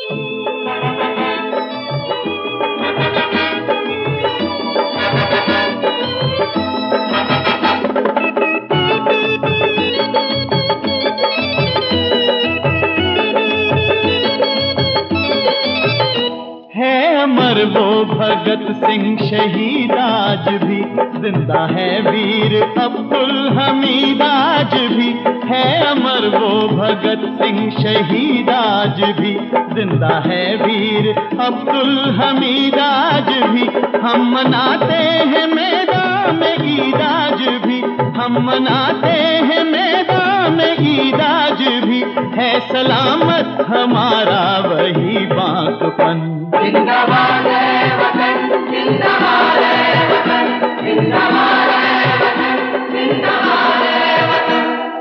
अमर वो भगत सिंह शहीद आज भी, जिंदा है वीर अब्दुल हमीद आज भी। है अमर वो भगत सिंह शहीद आज भी, जिंदा है वीर अब्दुल हमीद आज भी। हम मनाते हैं मैदान में ईद आज भी, हम मनाते हैं मैदान में ईद आज भी। है सलामत हमारा वही बांकपन। जिंदाबाद है वतन, जिंदाबाद है वतन, जिंदाबाद है वतन, जिंदाबाद है वतन।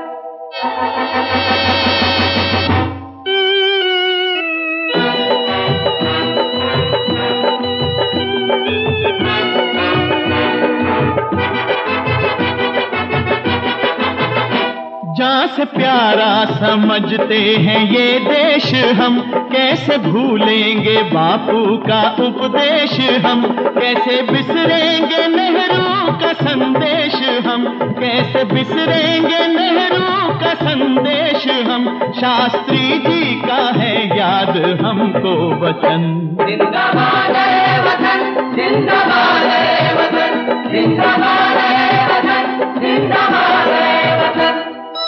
जान से प्यारा समझते हैं ये देश हम, कैसे भूलेंगे बापू का उपदेश हम। कैसे बिसरेंगे नेहरू का संदेश हम, कैसे बिसरेंगे नेहरू का संदेश हम। शास्त्री जी का है याद हमको वचन। जिंदाबाद है वतन, जिंदाबाद है वतन, जिंदाबाद है वतन, जिंदाबाद है वतन।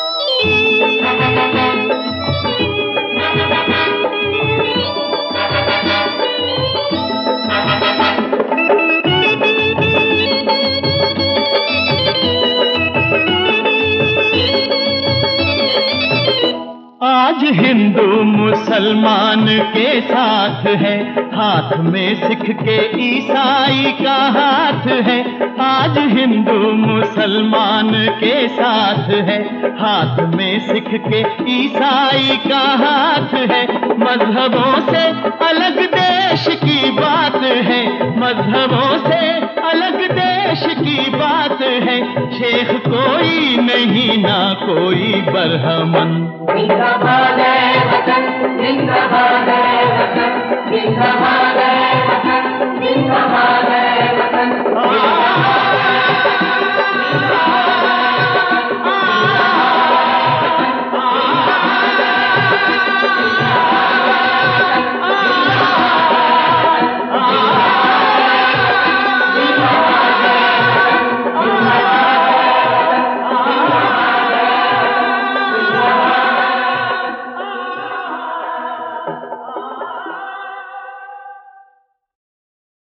आज हिंदू मुसलमान के साथ है, हाथ में सिख के ईसाई का हाथ है। आज हिंदू मुसलमान के साथ है, हाथ में सिख के ईसाई का हाथ है। मजहबों से अलग देश की बात है, मजहबों से अलग देश की बात है। शेख कोई नहीं ना कोई बरहमन। जिंदाबाद है वतन, जिंदाबाद है वतन, जिंदाबाद।